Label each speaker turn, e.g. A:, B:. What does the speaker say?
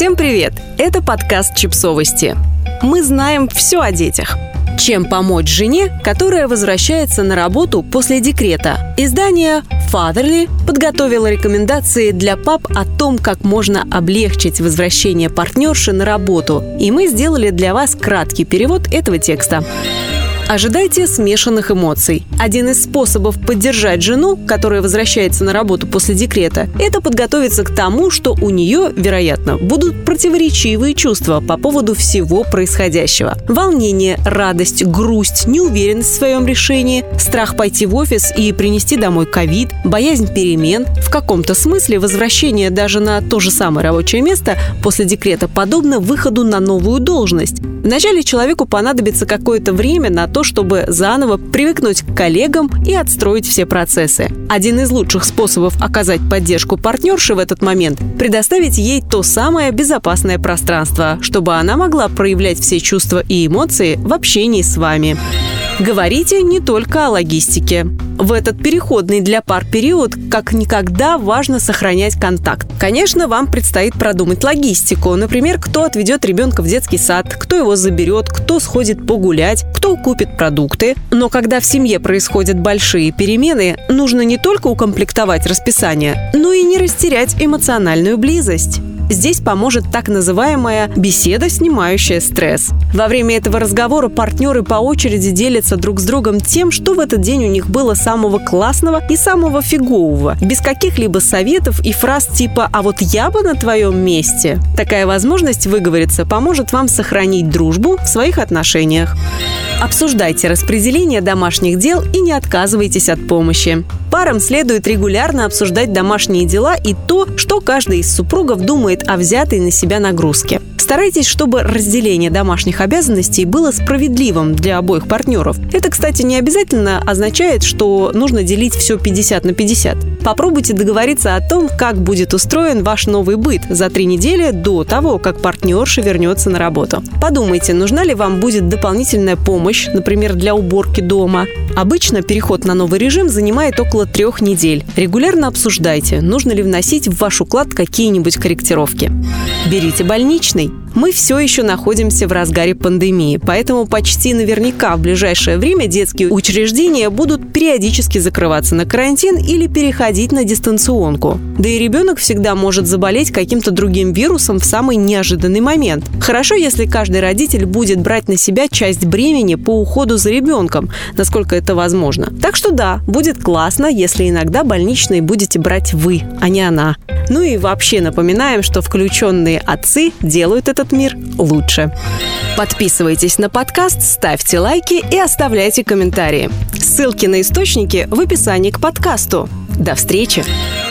A: Всем привет! Это подкаст «Чипсовости». Мы знаем все о детях. Чем помочь жене, которая возвращается на работу после декрета? Издание Fatherly подготовило рекомендации для пап о том, как можно облегчить возвращение партнерши на работу. И мы сделали для вас краткий перевод этого текста. Ожидайте смешанных эмоций. Один из способов поддержать жену, которая возвращается на работу после декрета, это подготовиться к тому, что у нее, вероятно, будут противоречивые чувства по поводу всего происходящего. Волнение, радость, грусть, неуверенность в своем решении, страх пойти в офис и принести домой ковид, боязнь перемен. В каком-то смысле возвращение даже на то же самое рабочее место после декрета подобно выходу на новую должность. Вначале человеку понадобится какое-то время на то, чтобы заново привыкнуть к коллегам и отстроить все процессы. Один из лучших способов оказать поддержку партнерше в этот момент – предоставить ей то самое безопасное пространство, чтобы она могла проявлять все чувства и эмоции в общении с вами. Говорите не только о логистике. В этот переходный для пар период как никогда важно сохранять контакт. Конечно, вам предстоит продумать логистику. Например, кто отведет ребенка в детский сад, кто его заберет, кто сходит погулять, кто купит продукты. Но когда в семье происходят большие перемены, нужно не только укомплектовать расписание, но и не растерять эмоциональную близость. Здесь поможет так называемая беседа, снимающая стресс. Во время этого разговора партнеры по очереди делятся друг с другом тем, что в этот день у них было самого классного и самого фигового, без каких-либо советов и фраз типа «а вот я бы на твоем месте». Такая возможность выговориться поможет вам сохранить дружбу в своих отношениях. Обсуждайте распределение домашних дел и не отказывайтесь от помощи. Парам следует регулярно обсуждать домашние дела и то, что каждый из супругов думает о взятой на себя нагрузке. Старайтесь, чтобы разделение домашних обязанностей было справедливым для обоих партнеров. Это, кстати, не обязательно означает, что нужно делить все 50 на 50. Попробуйте договориться о том, как будет устроен ваш новый быт за 3 недели до того, как партнерша вернется на работу. Подумайте, нужна ли вам будет дополнительная помощь, например, для уборки дома. Обычно переход на новый режим занимает около 3 недель. Регулярно обсуждайте, нужно ли вносить в ваш уклад какие-нибудь корректировки. Берите больничный. Мы все еще находимся в разгаре пандемии, поэтому почти наверняка в ближайшее время детские учреждения будут периодически закрываться на карантин или переходить на дистанционку. Да и ребенок всегда может заболеть каким-то другим вирусом в самый неожиданный момент. Хорошо, если каждый родитель будет брать на себя часть бремени по уходу за ребенком, насколько это возможно. Так что да, будет классно, если иногда больничный будете брать вы, а не она. Ну и вообще напоминаем, что включенные отцы делают этот мир лучше. Подписывайтесь на подкаст, ставьте лайки и оставляйте комментарии. Ссылки на источники в описании к подкасту. До встречи!